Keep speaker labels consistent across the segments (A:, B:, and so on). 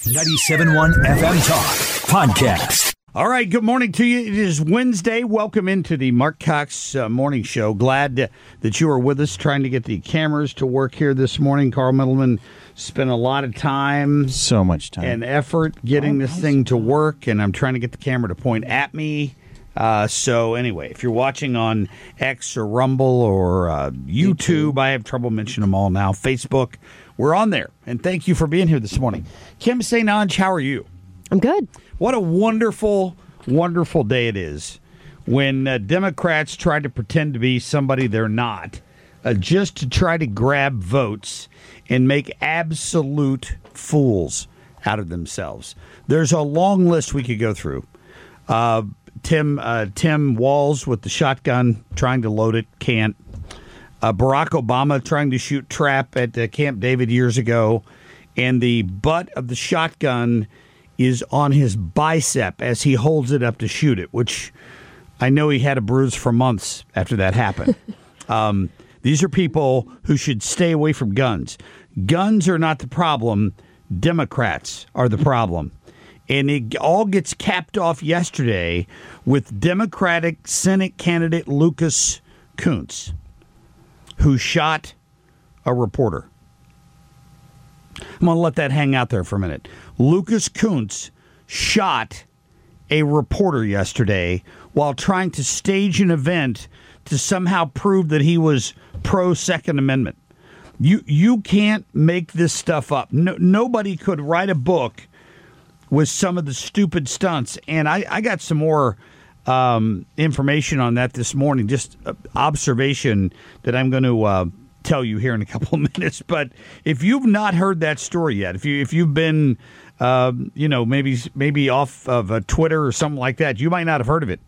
A: 97.1 FM Talk Podcast.
B: All right, good morning to you. It is Wednesday. Welcome into the Mark Cox Morning Show. Glad that you are with us, trying to get the cameras to work here this morning. Carl Middleman spent a lot of time.
C: So much time.
B: And effort getting this thing to work, and I'm trying to get the camera to point at me. So anyway, if you're watching on X or Rumble or YouTube, I have trouble mentioning them all now. Facebook, we're on there. And thank you for being here this morning. Kim St. Ange, how are you?
D: I'm good.
B: What a wonderful, wonderful day it is when Democrats try to pretend to be somebody they're not, just to try to grab votes and make absolute fools out of themselves. There's a long list we could go through. Tim Walz with the shotgun trying to load it, can't. Barack Obama trying to shoot trap at Camp David years ago, and the butt of the shotgun is on his bicep as he holds it up to shoot it, which I know he had a bruise for months after that happened. These are people who should stay away from guns. Guns are not the problem. Democrats are the problem. And it all gets capped off yesterday with Democratic Senate candidate Lucas Kunce, who shot a reporter. I'm going to let that hang out there for a minute. Lucas Kunce shot a reporter yesterday while trying to stage an event to somehow prove that he was pro-Second Amendment. You can't make this stuff up. Nobody could write a book with some of the stupid stunts. And I got some more information on that this morning, just observation that I'm going to tell you here in a couple of minutes. But if you've not heard that story yet, if you've been maybe off of Twitter or something like that, you might not have heard of it.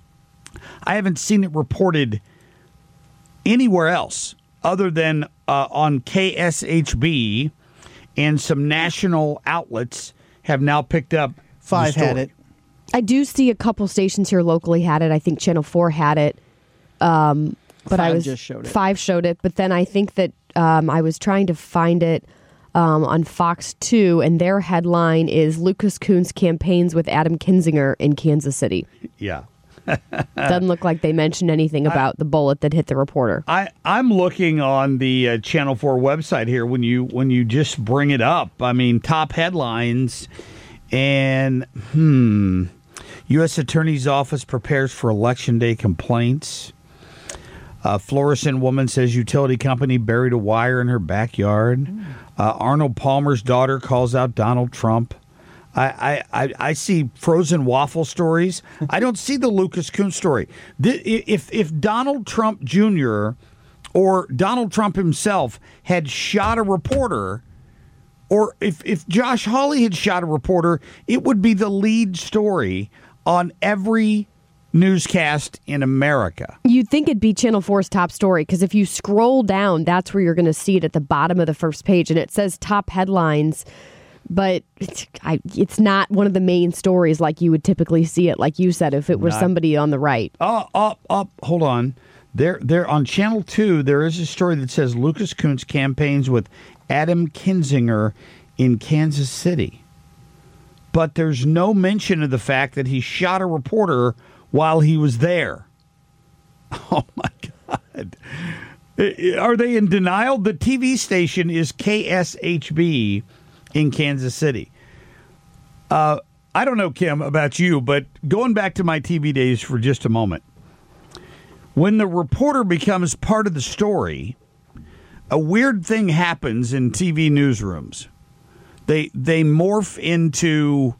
B: I haven't seen it reported anywhere else other than on KSHB, and some national outlets have now picked up.
C: Five had it.
D: I do see a couple stations here locally had it. I think Channel 4 had it. But
C: Five just showed it.
D: 5 showed it. But then I think that I was trying to find it on Fox 2, and their headline is Lucas Kunce campaigns with Adam Kinzinger in Kansas City.
B: Yeah.
D: Doesn't look like they mentioned anything about the bullet that hit the reporter.
B: I'm looking on the Channel 4 website here when you just bring it up. I mean, top headlines, and U.S. Attorney's Office prepares for Election Day complaints. Florissant woman says utility company buried a wire in her backyard. Arnold Palmer's daughter calls out Donald Trump. I see frozen waffle stories. I don't see the Lucas Kunce story. If Donald Trump Jr. or Donald Trump himself had shot a reporter, or if Josh Hawley had shot a reporter, it would be the lead story on every newscast in America.
D: You'd think it'd be Channel 4's top story, because if you scroll down, that's where you're going to see it at the bottom of the first page, and it says top headlines. But it's not one of the main stories like you would typically see it, like you said, if it were somebody on the right.
B: Hold on. There on Channel 2, there is a story that says Lucas Kunce campaigns with Adam Kinzinger in Kansas City. But there's no mention of the fact that he shot a reporter while he was there. Oh, my God. Are they in denial? The TV station is KSHB in Kansas City. I don't know, Kim, about you, but going back to my TV days for just a moment, when the reporter becomes part of the story, a weird thing happens in TV newsrooms. They morph into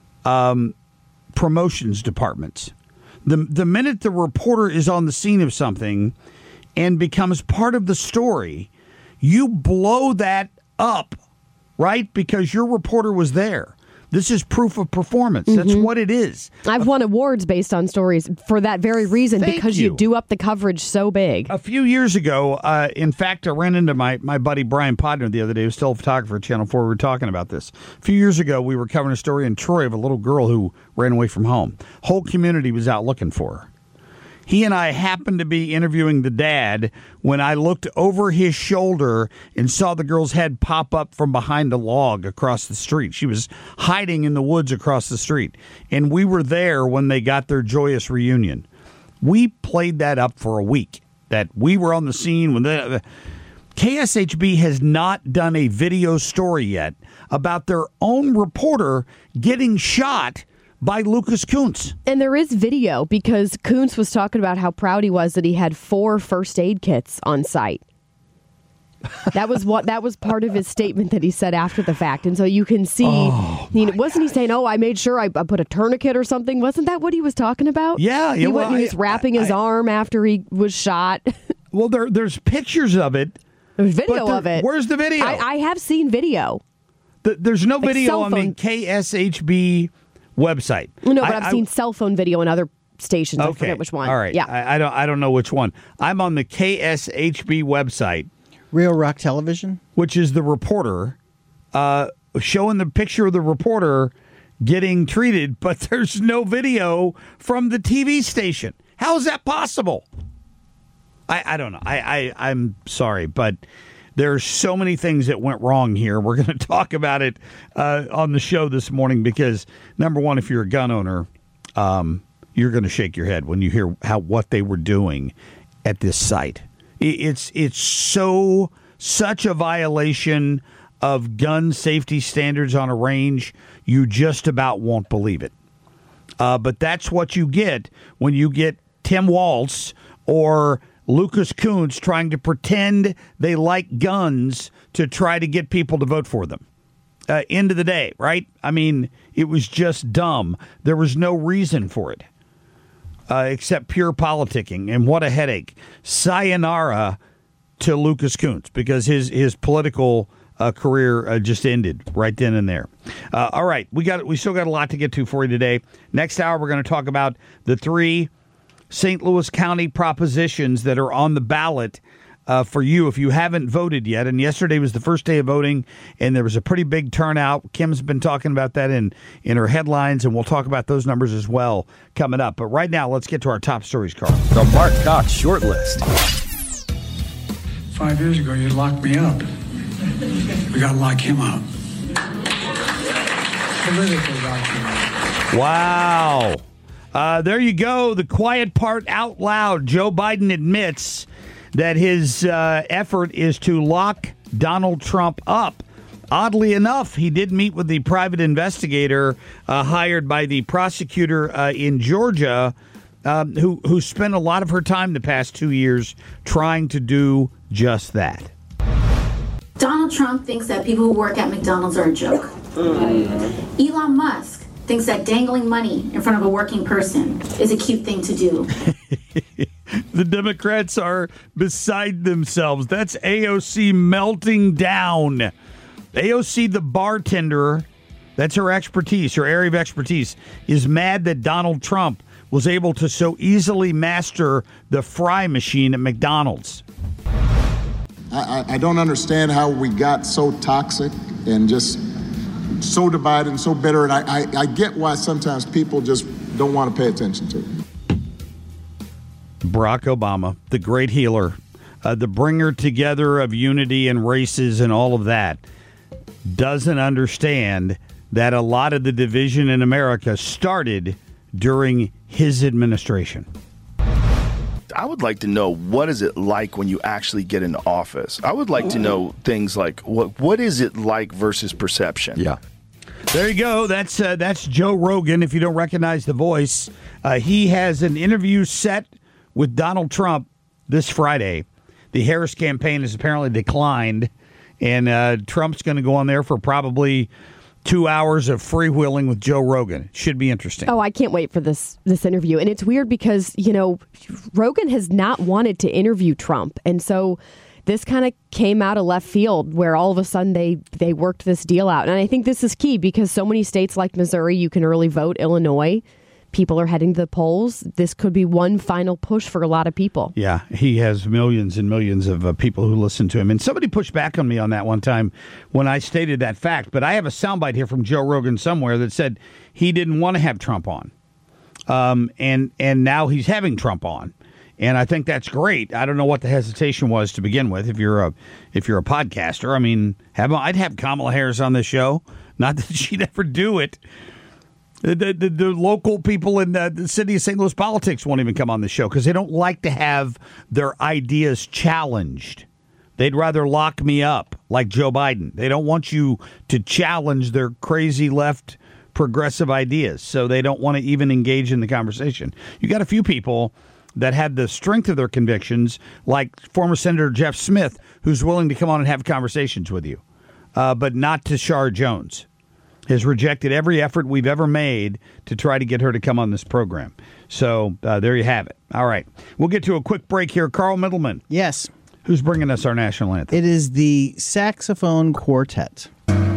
B: promotions departments. The minute the reporter is on the scene of something and becomes part of the story, you blow that up, right? Because your reporter was there. This is proof of performance. That's what it is.
D: I've won awards based on stories for that very reason, because you do up the coverage so big.
B: A few years ago, in fact, I ran into my buddy Brian Podner the other day, who's still a photographer at Channel 4. We were talking about this. A few years ago, we were covering a story in Troy of a little girl who ran away from home. Whole community was out looking for her. He and I happened to be interviewing the dad when I looked over his shoulder and saw the girl's head pop up from behind a log across the street. She was hiding in the woods across the street. And we were there when they got their joyous reunion. We played that up for a week, that we were on the scene when KSHB has not done a video story yet about their own reporter getting shot by Lucas Kunce.
D: And there is video because Kunce was talking about how proud he was that he had 4 first aid kits on site. That was part of his statement that he said after the fact. And so you can see, wasn't he saying, I made sure I put a tourniquet or something? Wasn't that what he was talking about?
B: Yeah.
D: He was wrapping his arm after he was shot.
B: Well, there's pictures of it.
D: There's video of it.
B: Where's the video?
D: I have seen video.
B: There's no video on the KSHB website.
D: No, but I've seen cell phone video in other stations.
B: Okay.
D: I forget which one.
B: All right.
D: Yeah.
B: I don't know which one. I'm on the KSHB website.
C: Real Rock Television?
B: Which is the reporter showing the picture of the reporter getting treated, but there's no video from the TV station. How is that possible? I don't know. I'm sorry, but there's so many things that went wrong here. We're going to talk about it on the show this morning because, number one, if you're a gun owner, you're going to shake your head when you hear what they were doing at this site. It's such a violation of gun safety standards on a range, you just about won't believe it. But that's what you get when you get Tim Walz or Lucas Kunce trying to pretend they like guns to try to get people to vote for them. End of the day, right? I mean, it was just dumb. There was no reason for it except pure politicking. And what a headache. Sayonara to Lucas Kunce because his political career just ended right then and there. All right, we still got a lot to get to for you today. Next hour, we're going to talk about the 3 St. Louis County propositions that are on the ballot for you if you haven't voted yet. And yesterday was the first day of voting, and there was a pretty big turnout. Kim's been talking about that in her headlines, and we'll talk about those numbers as well coming up. But right now, let's get to our top stories, Carl.
A: The Mark Cox Short List.
E: 5 years ago, you locked me up. We got to lock him up. Politically lock him up.
B: Wow. There you go. The quiet part out loud. Joe Biden admits that his effort is to lock Donald Trump up. Oddly enough, he did meet with the private investigator hired by the prosecutor in Georgia, who spent a lot of her time the past 2 years trying to do just that.
F: Donald Trump thinks that people who work at McDonald's are a joke. Elon Musk thinks that dangling money in front of a working person is a cute thing to do.
B: The Democrats are beside themselves. That's AOC melting down. AOC, the bartender, that's her expertise, her area of expertise, is mad that Donald Trump was able to so easily master the fry machine at McDonald's.
G: I don't understand how we got so toxic and just so divided and so bitter. And I get why sometimes people just don't want to pay attention to it.
B: Barack Obama, the great healer, the bringer together of unity and races and all of that, doesn't understand that a lot of the division in America started during his administration.
H: I would like to know, what is it like when you actually get into office? I would like to know things like what is it like versus perception?
B: Yeah. There you go. That's Joe Rogan. If you don't recognize the voice, he has an interview set with Donald Trump this Friday. The Harris campaign has apparently declined, and Trump's going to go on there for probably 2 hours of freewheeling with Joe Rogan. Should be interesting.
D: Oh, I can't wait for this interview. And it's weird because, Rogan has not wanted to interview Trump. And so this kind of came out of left field where all of a sudden they worked this deal out. And I think this is key because so many states like Missouri, you can early vote. Illinois, people are heading to the polls. This could be one final push for a lot of people.
B: Yeah, he has millions and millions of people who listen to him. And somebody pushed back on me on that one time when I stated that fact. But I have a soundbite here from Joe Rogan somewhere that said he didn't want to have Trump on. and now he's having Trump on. And I think that's great. I don't know what the hesitation was to begin with. If you're a podcaster, I mean, I'd have Kamala Harris on this show. Not that she'd ever do it. The local people in the city of St. Louis politics won't even come on the show because they don't like to have their ideas challenged. They'd rather lock me up like Joe Biden. They don't want you to challenge their crazy left progressive ideas, so they don't want to even engage in the conversation. You got a few people that have the strength of their convictions, like former Senator Jeff Smith, who's willing to come on and have conversations with you, but not Tashara Jones. Has rejected every effort we've ever made to try to get her to come on this program. So there you have it. All right. We'll get to a quick break here. Carl Middleman.
C: Yes.
B: Who's bringing us our national anthem?
C: It is the Saxophone Quartet.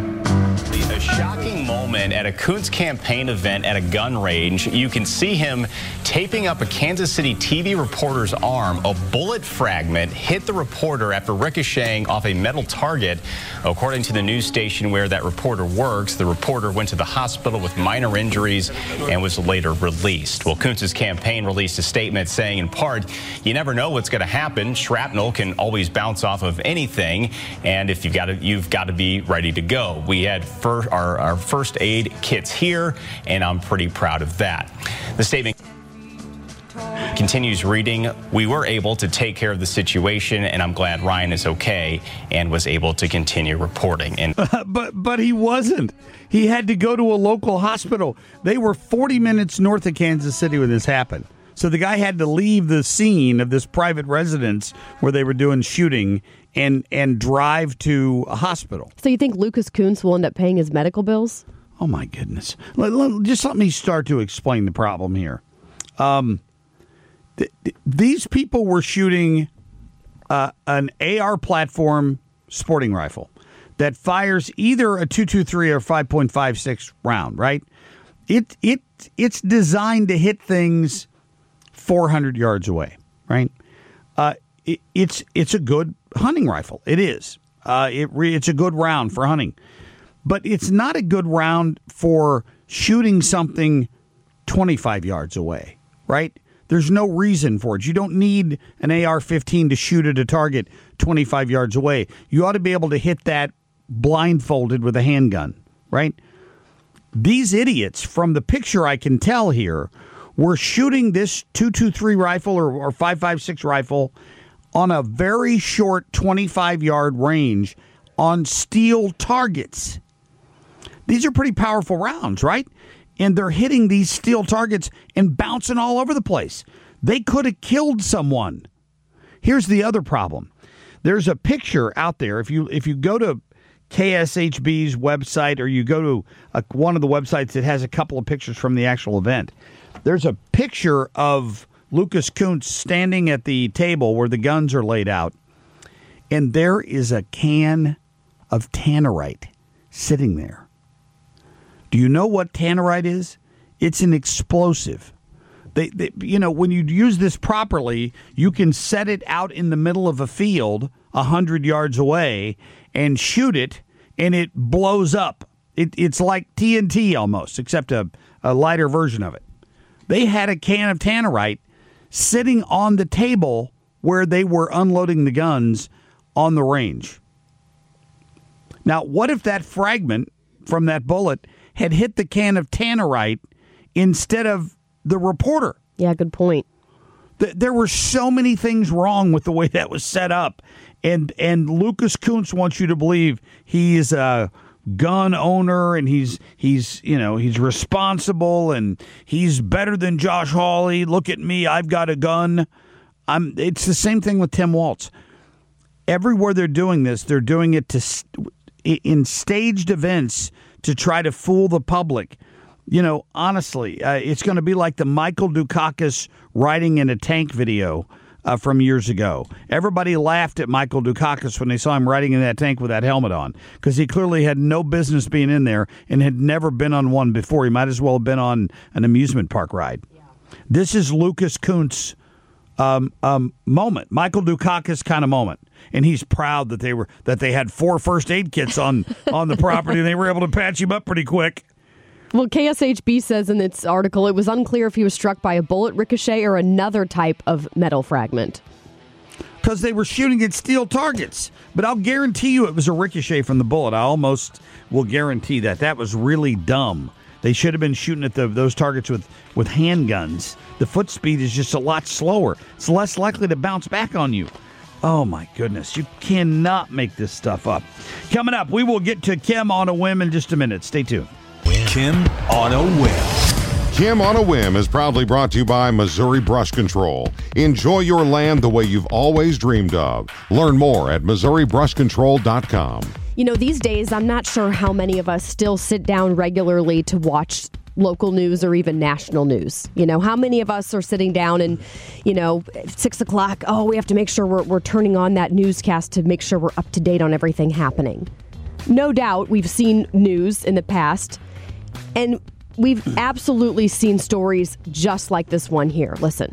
I: A shocking moment at a Coons campaign event at a gun range. You can see him taping up a Kansas City TV reporter's arm. A bullet fragment hit the reporter after ricocheting off a metal target. According to the news station where that reporter works, the reporter went to the hospital with minor injuries and was later released. Well, Coons' campaign released a statement saying, in part, you never know what's going to happen. Shrapnel can always bounce off of anything, and if you've got to be ready to go. We had our first aid kits here, and I'm pretty proud of that. The statement continues reading, we were able to take care of the situation, and I'm glad Ryan is okay and was able to continue reporting. And
B: but he wasn't. He had to go to a local hospital. They were 40 minutes north of Kansas City when this happened. So the guy had to leave the scene of this private residence where they were doing shooting and drive to a hospital.
D: So you think Lucas Coons will end up paying his medical bills?
B: Oh, my goodness. Just let me start to explain the problem here. These people were shooting an AR platform sporting rifle that fires either a .223 or 5.56 round, right? It's designed to hit things 400 yards away, right? It's a good hunting rifle. It is. It's a good round for hunting. But it's not a good round for shooting something 25 yards away, right? There's no reason for it. You don't need an AR-15 to shoot at a target 25 yards away. You ought to be able to hit that blindfolded with a handgun, right? These idiots, from the picture I can tell here, were shooting this .223 rifle or 5.56 rifle on a very short 25-yard range on steel targets. These are pretty powerful rounds, right? And they're hitting these steel targets and bouncing all over the place. They could have killed someone. Here's the other problem. There's a picture out there. If you go to KSHB's website or you go to one of the websites that has a couple of pictures from the actual event, there's a picture of Lucas Coons standing at the table where the guns are laid out, and there is a can of Tannerite sitting there. Do you know what Tannerite is? It's an explosive. When you use this properly, you can set it out in the middle of a field 100 yards away and shoot it, and it blows up. It's like TNT almost, except a lighter version of it. They had a can of Tannerite sitting on the table where they were unloading the guns on the range. Now, what if that fragment from that bullet had hit the can of Tannerite instead of the reporter?
D: Yeah, good point.
B: There were so many things wrong with the way that was set up. And Lucas Coons wants you to believe he's a gun owner and he's responsible and he's better than Josh Hawley. Look at me, I've got a gun. It's the same thing with Tim Walz. Everywhere they're doing this, they're doing it in staged events to try to fool the public. Honestly, it's going to be like the Michael Dukakis riding in a tank video from years ago. Everybody laughed at Michael Dukakis when they saw him riding in that tank with that helmet on because he clearly had no business being in there and had never been on one before. He might as well have been on an amusement park ride. Yeah. This is Lucas Coons' moment, Michael Dukakis kind of moment. And he's proud that they had 4 first aid kits on the property and they were able to patch him up pretty quick.
D: Well, KSHB says in its article it was unclear if he was struck by a bullet, ricochet, or another type of metal fragment.
B: Because they were shooting at steel targets. But I'll guarantee you it was a ricochet from the bullet. I almost will guarantee that. That was really dumb. They should have been shooting at those targets with handguns. The foot speed is just a lot slower. It's less likely to bounce back on you. Oh, my goodness. You cannot make this stuff up. Coming up, we will get to Kim on a whim in just a minute. Stay tuned.
A: Kim on a whim.
J: Kim on a Whim is proudly brought to you by Missouri Brush Control. Enjoy your land the way you've always dreamed of. Learn more at MissouriBrushControl.com.
D: You know, these days, I'm not sure how many of us still sit down regularly to watch local news or even national news. You know, how many of us are sitting down and, you know, at 6 o'clock, we have to make sure we're turning on that newscast to make sure we're up to date on everything happening. No doubt we've seen news in the past, and we've absolutely seen stories just like this one here. Listen.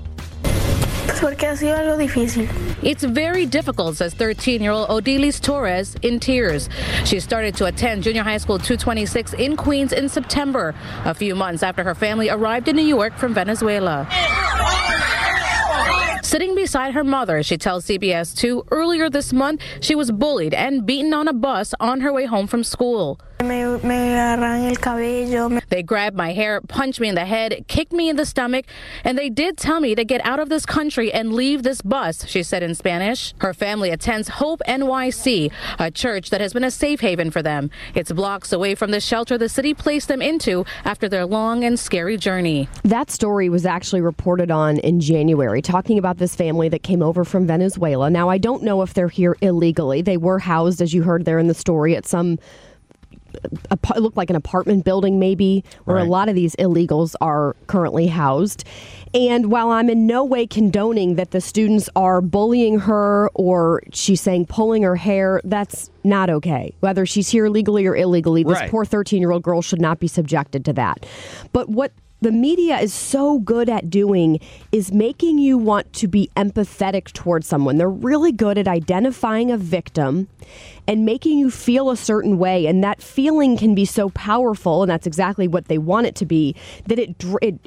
K: It's very difficult, says 13-year-old Odilis Torres in tears. She started to attend junior high school 226 in Queens in September, a few months after her family arrived in New York from Venezuela. Sitting beside her mother, she tells CBS 2, earlier this month, she was bullied and beaten on a bus on her way home from school. They grabbed my hair, punched me in the head, kicked me in the stomach, and they did tell me to get out of this country and leave this bus, she said in Spanish. Her family attends Hope NYC, a church that has been a safe haven for them. It's blocks away from the shelter the city placed them into after their long and scary journey.
D: That story was actually reported on in January, talking about this family that came over from Venezuela. Now, I don't know if they're here illegally. They were housed, as you heard there in the story, at some it looked like an apartment building maybe, where
B: Right.
D: a lot of these illegals are currently housed. And while I'm in no way condoning that the students are bullying her or she's saying pulling her hair, that's not okay. Whether she's here legally or illegally, this
B: Right.
D: poor 13-year-old girl should not be subjected to that. But what the media is so good at doing is making you want to be empathetic towards someone. They're really good at identifying a victim and making you feel a certain way. And that feeling can be so powerful, and that's exactly what they want it to be, that it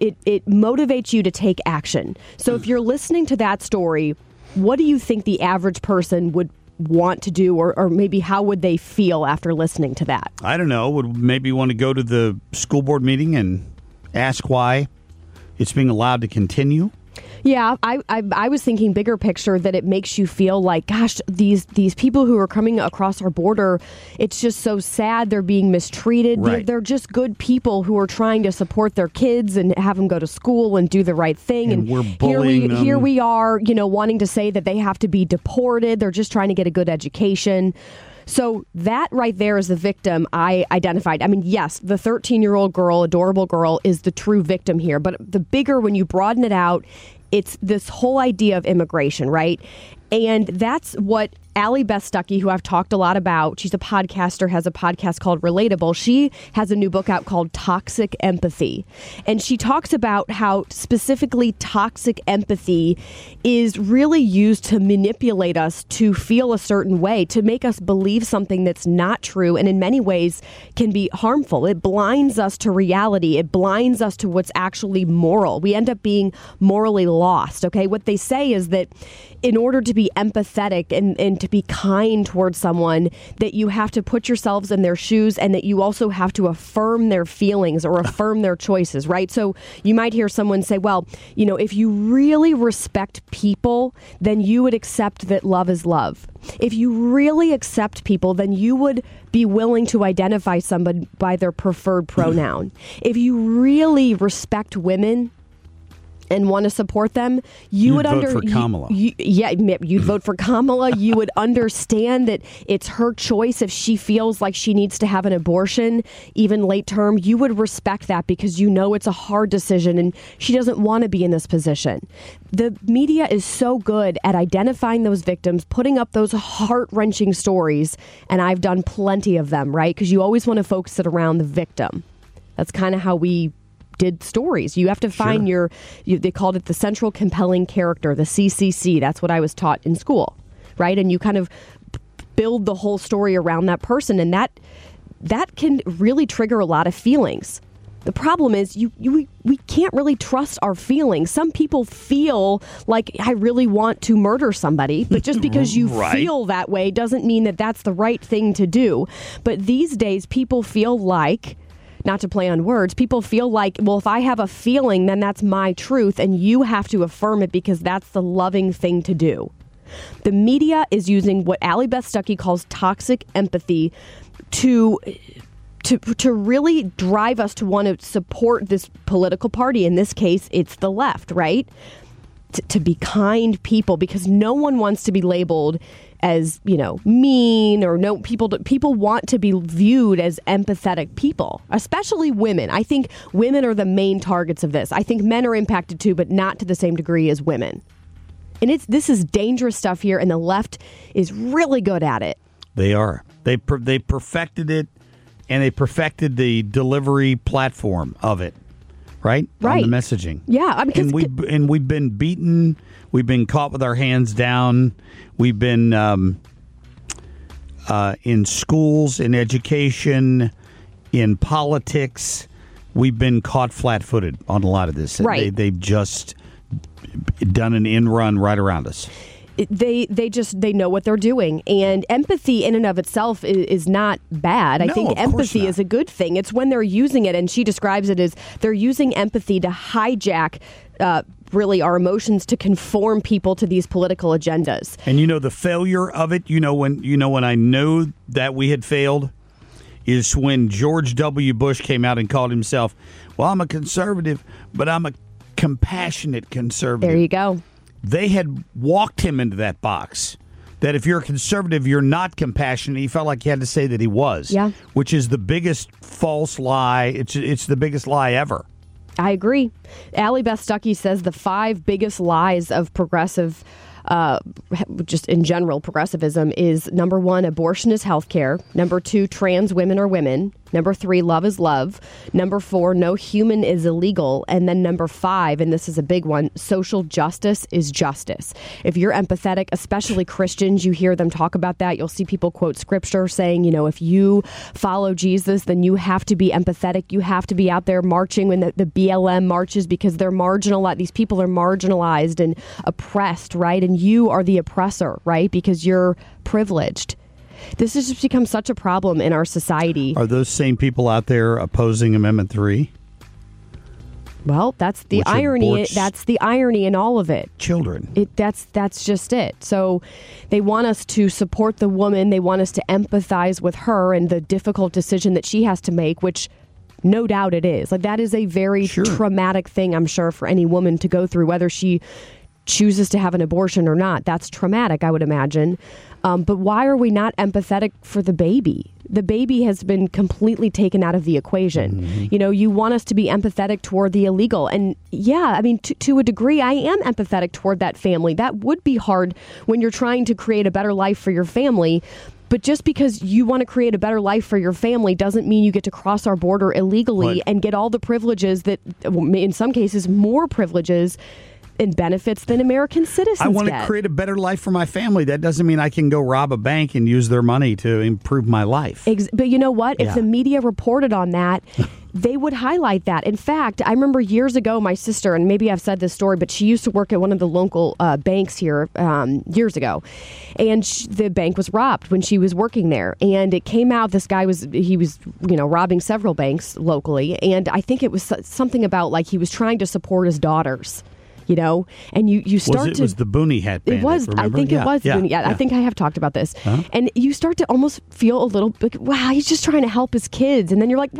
D: motivates you to take action. So if you're listening to that story, what do you think the average person would want to do, or maybe how would they feel after listening to that?
B: I don't know. Would maybe want to go to the school board meeting and ask why it's being allowed to continue?
D: Yeah, I was thinking bigger picture, that it makes you feel like, gosh, these people who are coming across our border, it's just so sad they're being mistreated.
B: Right.
D: They're just good people who are trying to support their kids and have them go to school and do the right thing.
B: And we're bullying them.
D: Here we are, wanting to say that they have to be deported. They're just trying to get a good education. So that right there is the victim I identified. I mean, yes, the 13-year-old girl, adorable girl, is the true victim here. But the bigger, when you broaden it out, it's this whole idea of immigration, right? And that's what Allie Beth Stuckey, who I've talked a lot about, she's a podcaster, has a podcast called Relatable. She has a new book out called Toxic Empathy. And she talks about how specifically toxic empathy is really used to manipulate us to feel a certain way, to make us believe something that's not true, and in many ways can be harmful. It blinds us to reality. It blinds us to what's actually moral. We end up being morally lost, okay? What they say is that in order to be empathetic and to be kind towards someone, that you have to put yourselves in their shoes, and that you also have to affirm their feelings or affirm their choices, right? So you might hear someone say, well, if you really respect people, then you would accept that love is love. If you really accept people, then you would be willing to identify somebody by their preferred pronoun. If you really respect women and want to support them, you'd
B: vote for Kamala.
D: You'd vote for Kamala. You would understand that it's her choice if she feels like she needs to have an abortion, even late term. You would respect that because it's a hard decision and she doesn't want to be in this position. The media is so good at identifying those victims, putting up those heart-wrenching stories, and I've done plenty of them, right? Because you always want to focus it around the victim. That's kind of how we did stories. You have to find they called it the central compelling character, the CCC. That's what I was taught in school, right? And you kind of build the whole story around that person, and that that can really trigger a lot of feelings. The problem is we can't really trust our feelings. Some people feel like I really want to murder somebody, but just because you feel that way doesn't mean that that's the right thing to do. But these days, people feel like, not to play on words, people feel like, well, if I have a feeling, then that's my truth, and you have to affirm it because that's the loving thing to do. The media is using what Allie Beth Stuckey calls toxic empathy to really drive us to want to support this political party. In this case, it's the left, right? To be kind people, because no one wants to be labeled as, mean, or people want to be viewed as empathetic people, especially women. I think women are the main targets of this. I think men are impacted too, but not to the same degree as women. And this is dangerous stuff here, and the left is really good at it.
B: They are. They perfected it, and they perfected the delivery platform of it, right?
D: Right.
B: On the messaging.
D: Yeah. I mean,
B: and we've been beaten. We've been caught with our hands down. We've been in schools, in education, in politics. We've been caught flat-footed on a lot of this.
D: Right.
B: They've just done an in run right around us.
D: They know what they're doing, and empathy in and of itself is not bad. I think empathy is a good thing. It's when they're using it, and she describes it as they're using empathy to hijack really our emotions to conform people to these political agendas.
B: And the failure of it, when I know that we had failed, is when George W. Bush came out and called himself, well, I'm a conservative, but I'm a compassionate conservative.
D: There you go.
B: They had walked him into that box, that if you're a conservative, you're not compassionate. He felt like he had to say that he was, which is the biggest false lie. It's the biggest lie ever.
D: I agree. Allie Beth Stuckey says the 5 biggest lies of progressive, just in general, progressivism is: number 1, abortion is health care. Number 2, trans women are women. Number 3, love is love. Number 4, no human is illegal. And then number 5, and this is a big one, social justice is justice. If you're empathetic, especially Christians, you hear them talk about that. You'll see people quote scripture saying, if you follow Jesus, then you have to be empathetic. You have to be out there marching when the BLM marches, because they're marginalized. These people are marginalized and oppressed, right? And you are the oppressor, right? Because you're privileged. This has just become such a problem in our society.
B: Are those same people out there opposing Amendment 3?
D: Well, that's the irony. That's the irony in all of it.
B: Children.
D: That's just it. So they want us to support the woman. They want us to empathize with her and the difficult decision that she has to make, which no doubt it is. Like, that is a very traumatic thing, I'm sure, for any woman to go through, whether she chooses to have an abortion or not. That's traumatic, I would imagine. But why are we not empathetic for the baby? The baby has been completely taken out of the equation. Mm-hmm. You want us to be empathetic toward the illegal. And yeah, I mean, to a degree, I am empathetic toward that family. That would be hard when you're trying to create a better life for your family. But just because you want to create a better life for your family doesn't mean you get to cross our border illegally and get all the privileges that, in some cases, more privileges and benefits than American citizens get.
B: I want to create a better life for my family. That doesn't mean I can go rob a bank and use their money to improve my life.
D: But you know what? If the media reported on that, they would highlight that. In fact, I remember years ago, my sister, and maybe I've said this story, but she used to work at one of the local banks here years ago. And the bank was robbed when she was working there. And it came out, this guy was robbing several banks locally. And I think it was something about like he was trying to support his daughters. And you start
B: It was the Boonie Hat Bandit,
D: it was.
B: remember?
D: I think it was. Boonie. I think I have talked about this. Uh-huh. And you start to almost feel a little bit, wow, he's just trying to help his kids. And then you're like,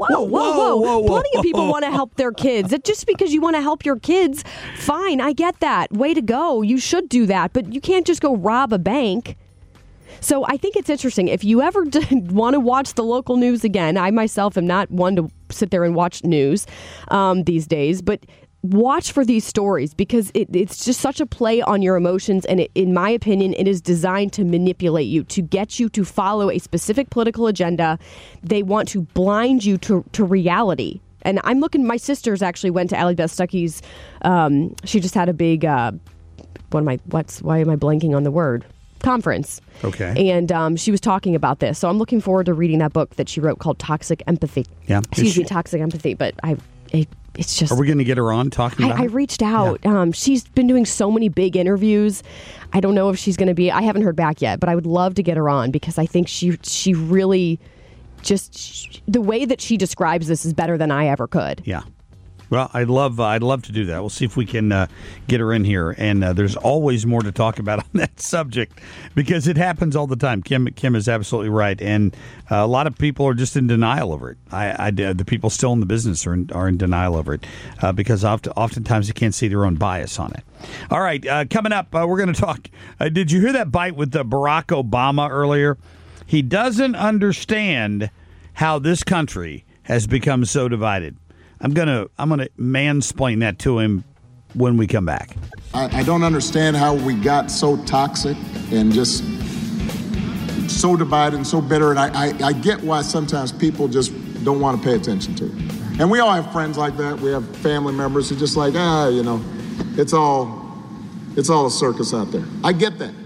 D: whoa. Plenty of people want to help their kids. Just because you want to help your kids, fine, I get that. Way to go. You should do that. But you can't just go rob a bank. So I think it's interesting. If you ever want to watch the local news again, I myself am not one to sit there and watch news these days, but watch for these stories, because it's just such a play on your emotions. And in my opinion, it is designed to manipulate you, to get you to follow a specific political agenda. They want to blind you to reality. And I'm looking, my sisters actually went to Allie Beth Stuckey's, she just had a big, why am I blanking on the word? conference.
B: Okay.
D: And she was talking about this. So I'm looking forward to reading that book that she wrote called Toxic Empathy.
B: Yeah.
D: Excuse me, Toxic Empathy. But it's just...
B: Are we going to get her on talking about it?
D: I reached out. Yeah. She's been doing so many big interviews. I don't know if she's going to be... I haven't heard back yet, but I would love to get her on because I think she really just... the way that she describes this is better than I ever could.
B: Yeah. Well, I'd love to do that. We'll see if we can get her in here. And there's always more to talk about on that subject because it happens all the time. Kim is absolutely right, and a lot of people are just in denial over it. The people still in the business are in denial over it because oftentimes they can't see their own bias on it. All right, coming up, we're going to talk. Did you hear that bite with Barack Obama earlier? He doesn't understand how this country has become so divided. I'm gonna mansplain that to him when we come back.
G: I don't understand how we got so toxic and just so divided and so bitter. And I get why sometimes people just don't want to pay attention to it. And we all have friends like that. We have family members who just like, it's all a circus out there. I get that.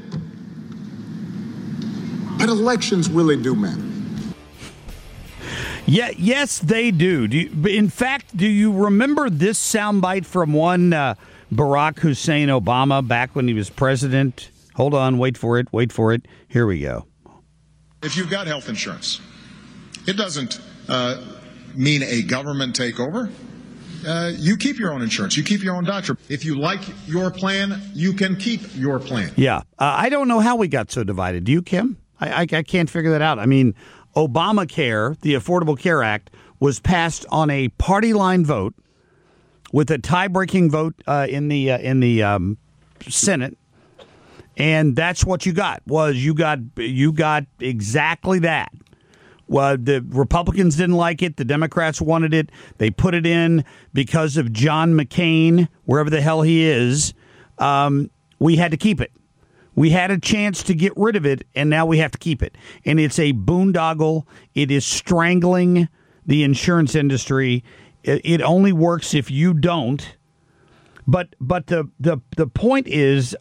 G: But elections really do matter.
B: Yeah, yes, they do. In fact, do you remember this soundbite from one Barack Hussein Obama back when he was president? Hold on, wait for it. Here we go.
L: If you've got health insurance, it doesn't mean a government takeover. You keep your own insurance. You keep your own doctor. If you like your plan, you can keep your plan.
B: Yeah, I don't know how we got so divided. Do you, Kim? I can't figure that out. I mean, Obamacare, the Affordable Care Act, was passed on a party line vote with a tie-breaking vote in the Senate, and that's what you got. You got exactly that. Well, the Republicans didn't like it. The Democrats wanted it. They put it in because of John McCain, wherever the hell he is. We had to keep it. We had a chance to get rid of it, and now we have to keep it. And it's a boondoggle. It is strangling the insurance industry. It only works if you don't. But the point is,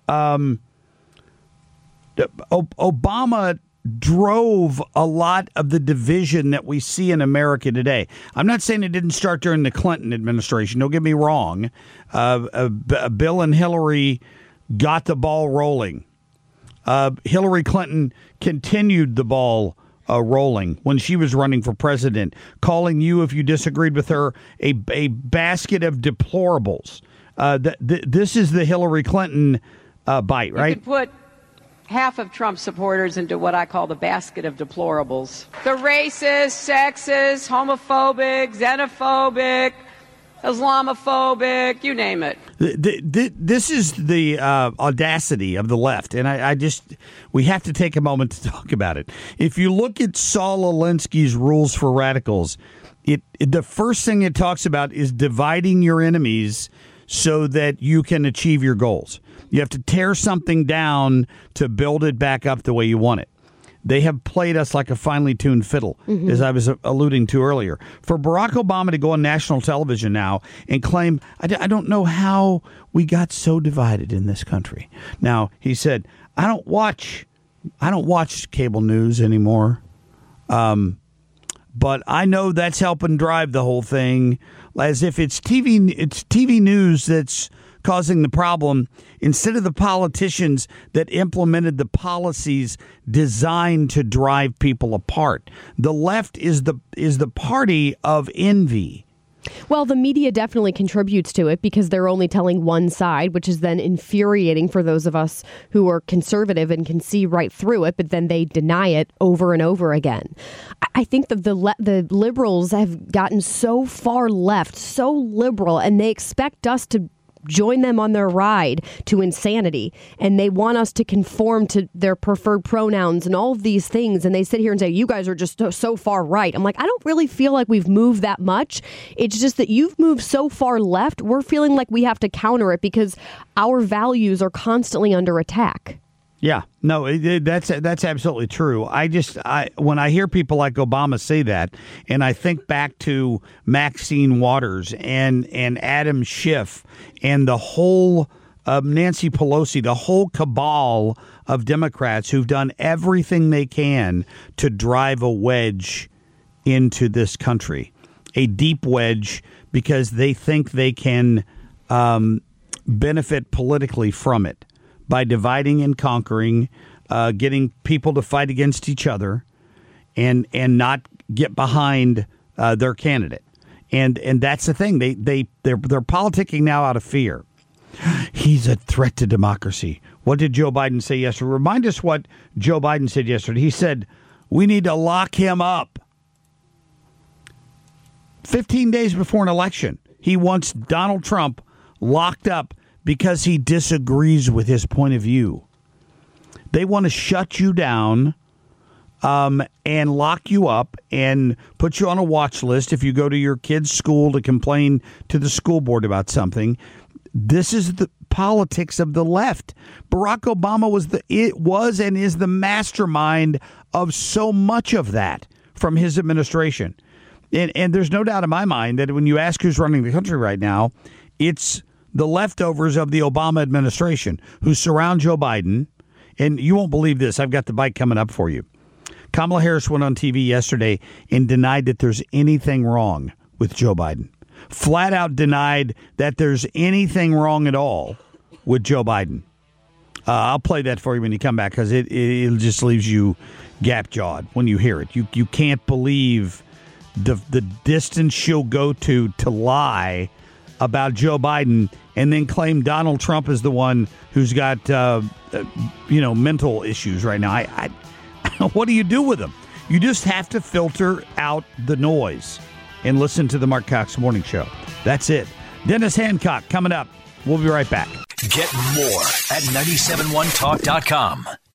B: Obama drove a lot of the division that we see in America today. I'm not saying it didn't start during the Clinton administration. Don't get me wrong. Bill and Hillary got the ball rolling. Hillary Clinton continued the ball rolling when she was running for president, calling you, if you disagreed with her, a basket of deplorables. This is the Hillary Clinton bite, right?
M: You could put half of Trump's supporters into what I call the basket of deplorables. The racist, sexist, homophobic, xenophobic, Islamophobic, you name it.
B: This is the audacity of the left, and we have to take a moment to talk about it. If you look at Saul Alinsky's Rules for Radicals, the first thing it talks about is dividing your enemies so that you can achieve your goals. You have to tear something down to build it back up the way you want it. They have played us like a finely tuned fiddle, as I was alluding to earlier. For Barack Obama to go on national television now and claim, I don't know how we got so divided in this country. Now, he said, I don't watch cable news anymore, but I know that's helping drive the whole thing, as if it's TV news that's causing the problem instead of the politicians that implemented the policies designed to drive people apart. The left is the party of envy.
D: Well, the media definitely contributes to it because they're only telling one side, which is then infuriating for those of us who are conservative and can see right through it, but then they deny it over and over again. I think that the liberals have gotten so far left, so liberal, and they expect us to join them on their ride to insanity, and they want us to conform to their preferred pronouns and all of these things, and they sit here and say, you guys are just so far right. I'm like, I don't really feel like we've moved that much. It's just that you've moved so far left, we're feeling like we have to counter it because our values are constantly under attack.
B: Yeah, no, that's absolutely true. When I hear people like Obama say that, and I think back to Maxine Waters and Adam Schiff and the whole Nancy Pelosi, the whole cabal of Democrats who've done everything they can to drive a wedge into this country, a deep wedge, because they think they can benefit politically from it by dividing and conquering, getting people to fight against each other, and not get behind their candidate. And that's the thing. They're politicking now out of fear. He's a threat to democracy. What did Joe Biden say yesterday? Remind us what Joe Biden said yesterday. He said, we need to lock him up. 15 days before an election, he wants Donald Trump locked up because he disagrees with his point of view. They want to shut you down and lock you up and put you on a watch list if you go to your kid's school to complain to the school board about something. This is the politics of the left. Barack Obama was and is the mastermind of so much of that from his administration. And there's no doubt in my mind that when you ask who's running the country right now, it's the leftovers of the Obama administration who surround Joe Biden. And you won't believe this. I've got the bite coming up for you. Kamala Harris went on TV yesterday and denied that there's anything wrong with Joe Biden. Flat out denied that there's anything wrong at all with Joe Biden. I'll play that for you when you come back, because it just leaves you gap-jawed when you hear it. You can't believe the distance she'll go to lie about Joe Biden and then claim Donald Trump is the one who's got mental issues right now. I what do you do with them? You just have to filter out the noise and listen to the Mark Cox Morning Show. That's it. Dennis Hancock coming up. We'll be right back.
A: Get more at 971talk.com.